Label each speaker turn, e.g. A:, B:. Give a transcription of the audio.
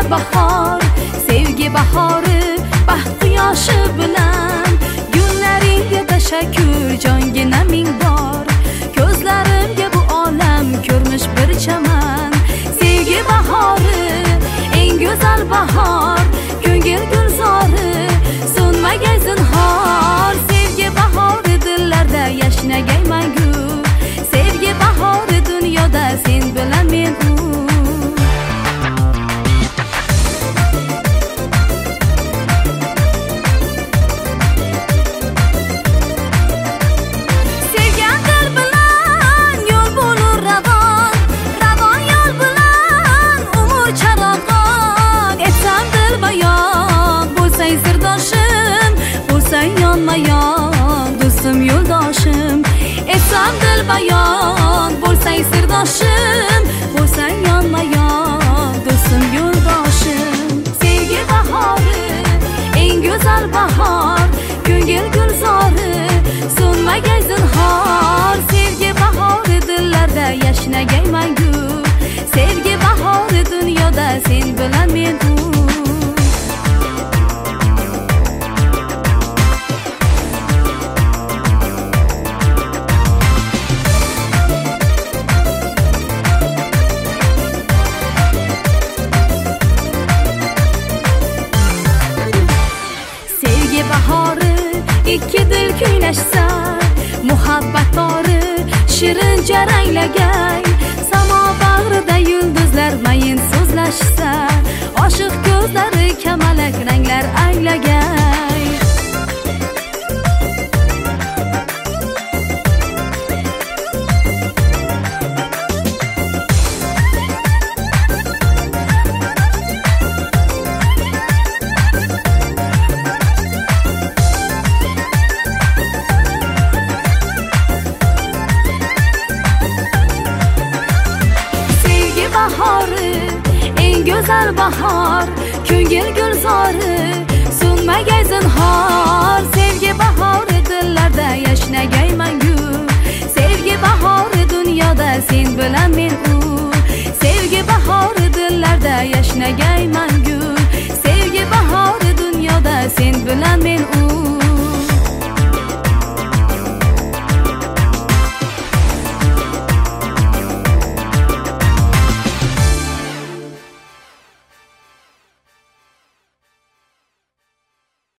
A: bahor, sevgi bahori, baxt quyoshi bilan. Gullaringga tashakkur, jongina ming bor. Ko'zlarimga bu olam ko'rmish bir chaman. Sevgi bahori, eng go'zal bahor, ko'ngil gulzori, so'nmagay zinhor. Sevgi bahori dillarda yashnagay mangu. Sevgi bahori dunyoda sen bilan men u. Do'stim yo'ldoshim, etsam dilbayon, bo'lsang sirdoshim, bo'lsang yonma-yon, do'stim yo'ldoshim. Sevgi bahori, eng go'zal bahor, ko'ngil gulzori, so'nmagay zinhor. Sevgi bahori dillarda yashnagay mangu. Sevgi bahori dunyoda sen bilan men u. Bahori, ikki dil kuylashsa, muhabbat bori shirin jaranglagay. Samo bag'rida yulduzlar mayin so'zlashsa, oshiq ko'zlari kamalak ranglar anglagay. Go'zal bahor, ko'ngil gulzori, so'nmagay zinhor. Sevgi bahori dillarda yashnagay mangu. Sevgi bahori dunyoda sen bilan men u. Sevgi bahori dillarda yashnagay mangu. Sevgi bahori dunyoda sen bilan men u.